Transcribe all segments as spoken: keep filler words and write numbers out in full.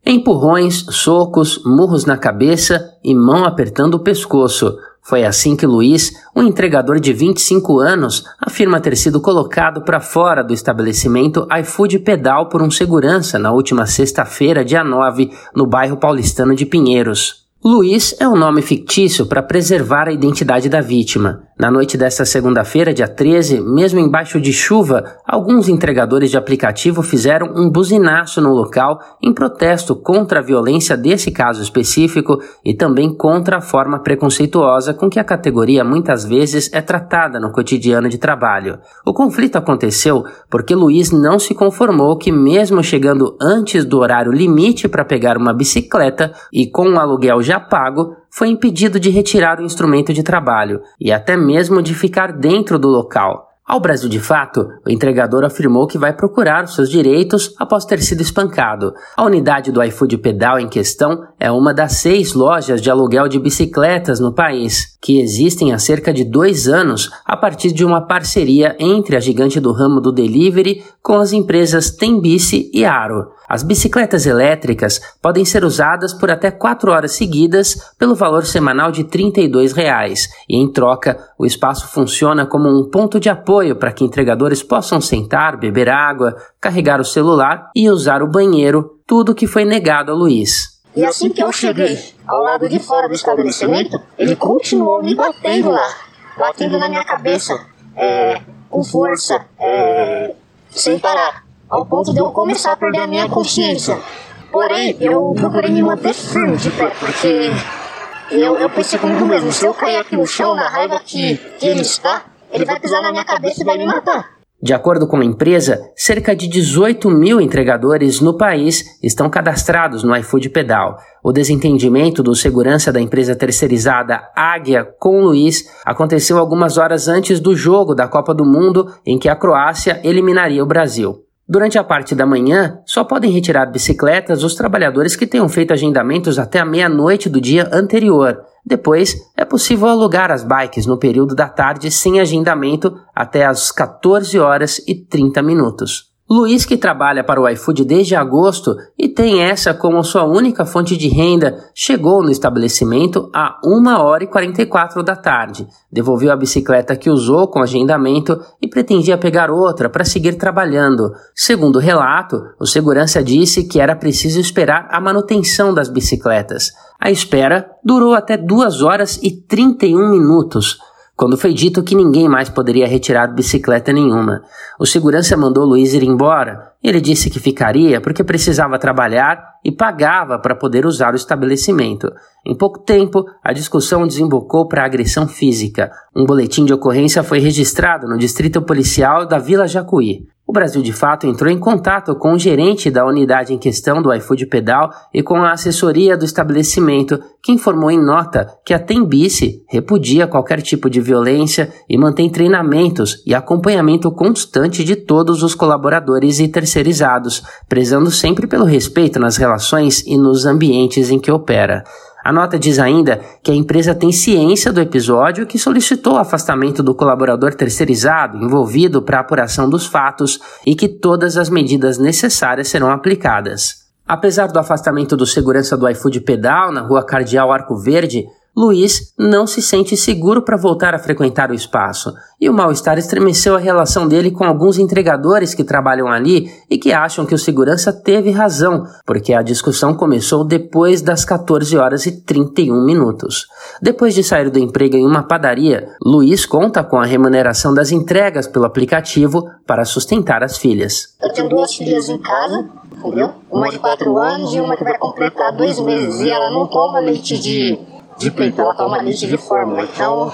Empurrões, socos, murros na cabeça e mão apertando o pescoço. Foi assim que Luiz, um entregador de vinte e cinco anos, afirma ter sido colocado para fora do estabelecimento iFood Pedal por um segurança na última sexta-feira, dia nove, no bairro paulistano de Pinheiros. Luiz é um nome fictício para preservar a identidade da vítima. Na noite desta segunda-feira, dia treze, mesmo embaixo de chuva, alguns entregadores de aplicativo fizeram um buzinaço no local em protesto contra a violência desse caso específico e também contra a forma preconceituosa com que a categoria muitas vezes é tratada no cotidiano de trabalho. O conflito aconteceu porque Luiz não se conformou que, mesmo chegando antes do horário limite para pegar uma bicicleta e com o aluguel já pago, foi impedido de retirar o instrumento de trabalho e até mesmo de ficar dentro do local. Ao Brasil de Fato, o entregador afirmou que vai procurar os seus direitos após ter sido espancado. A unidade do iFood Pedal em questão é uma das seis lojas de aluguel de bicicletas no país, que existem há cerca de dois anos a partir de uma parceria entre a gigante do ramo do delivery com as empresas Tembici e Aro. As bicicletas elétricas podem ser usadas por até quatro horas seguidas pelo valor semanal de trinta e dois reais e, em troca, o espaço funciona como um ponto de apoio para que entregadores possam sentar, beber água, carregar o celular e usar o banheiro, tudo que foi negado a Luiz. E assim que eu cheguei ao lado de fora do estabelecimento, ele continuou me batendo lá, batendo na minha cabeça, é, com força, é, sem parar, ao ponto de eu começar a perder a minha consciência. Porém, eu procurei me manter firme de pé, porque eu, eu pensei comigo mesmo, se eu cair aqui no chão, na raiva que, que ele está, ele vai pisar na minha cabeça e vai me matar. De acordo com a empresa, cerca de dezoito mil entregadores no país estão cadastrados no iFood Pedal. O desentendimento do segurança da empresa terceirizada Águia com Luiz aconteceu algumas horas antes do jogo da Copa do Mundo, em que a Croácia eliminaria o Brasil. Durante a parte da manhã, só podem retirar bicicletas os trabalhadores que tenham feito agendamentos até a meia-noite do dia anterior. Depois, é possível alugar as bikes no período da tarde sem agendamento até às quatorze horas e trinta minutos. Luiz, que trabalha para o iFood desde agosto e tem essa como sua única fonte de renda, chegou no estabelecimento a uma hora e quarenta e quatro da tarde, devolveu a bicicleta que usou com agendamento e pretendia pegar outra para seguir trabalhando. Segundo o relato, o segurança disse que era preciso esperar a manutenção das bicicletas. A espera durou até duas horas e trinta e um minutos. Quando foi dito que ninguém mais poderia retirar bicicleta nenhuma. O segurança mandou Luiz ir embora. Ele disse que ficaria porque precisava trabalhar e pagava para poder usar o estabelecimento. Em pouco tempo, a discussão desembocou para agressão física. Um boletim de ocorrência foi registrado no distrito policial da Vila Jacuí. O Brasil de Fato entrou em contato com o gerente da unidade em questão do iFood Pedal e com a assessoria do estabelecimento, que informou em nota que a Tembici repudia qualquer tipo de violência e mantém treinamentos e acompanhamento constante de todos os colaboradores e terceirizados, prezando sempre pelo respeito nas relações e nos ambientes em que opera. A nota diz ainda que a empresa tem ciência do episódio que solicitou o afastamento do colaborador terceirizado envolvido para a apuração dos fatos e que todas as medidas necessárias serão aplicadas. Apesar do afastamento do segurança do iFood Pedal na rua Cardeal Arco Verde, Luiz não se sente seguro para voltar a frequentar o espaço, e o mal-estar estremeceu a relação dele com alguns entregadores que trabalham ali e que acham que o segurança teve razão, porque a discussão começou depois das quatorze horas e trinta e um minutos. Depois de sair do emprego em uma padaria, Luiz conta com a remuneração das entregas pelo aplicativo para sustentar as filhas. Eu tenho duas filhas em casa, entendeu? Uma de quatro anos e uma que vai completar dois meses, e ela não toma leite de... de peito, ela toma leite de fórmula. Então,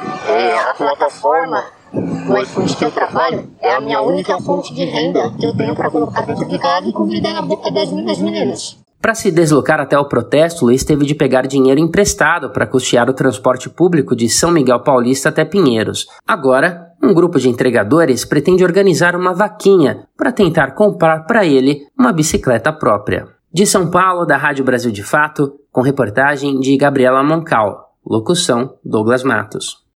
é, a plataforma do iFood que eu trabalho é a minha única fonte de renda que eu tenho para colocar dentro de casa e comida na boca das minhas meninas. Para se deslocar até o protesto, Luiz teve de pegar dinheiro emprestado para custear o transporte público de São Miguel Paulista até Pinheiros. Agora, um grupo de entregadores pretende organizar uma vaquinha para tentar comprar para ele uma bicicleta própria. De São Paulo, da Rádio Brasil de Fato, com reportagem de Gabriela Moncal. Locução, Douglas Matos.